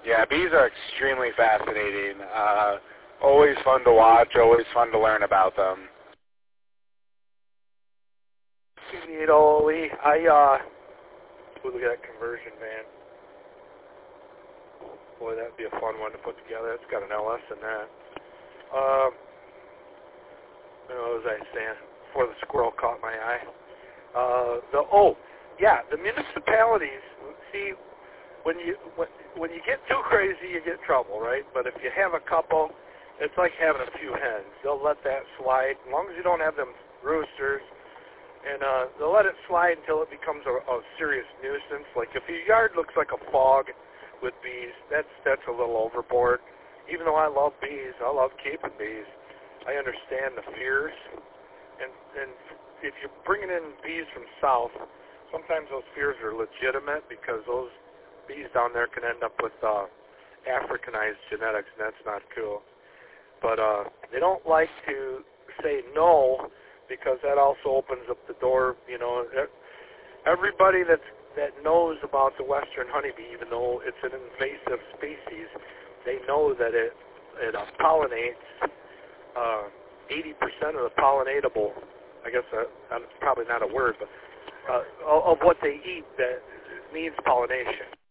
Yeah, bees are extremely fascinating. Always fun to watch, always fun to learn about them. Look at that conversion van. Boy, that'd be a fun one to put together. It's got an LS in that. As I stand before the squirrel caught my eye. The municipalities. See, when you get too crazy, you get trouble, right? But if you have a couple, it's like having a few hens. They'll let that slide as long as you don't have them roosters. And they'll let it slide until it becomes a serious nuisance. Like if your yard looks like a fog with bees, that's a little overboard. Even though I love bees, I love keeping bees. I understand the fears. And if you're bringing in bees from south, sometimes those fears are legitimate because those bees down there can end up with Africanized genetics, and that's not cool. But they don't like to say no, because that also opens up the door. Everybody that knows about the western honeybee, even though it's an invasive species, they know that it pollinates 80% of the pollinatable. I guess that's probably not a word, but of what they eat that needs pollination.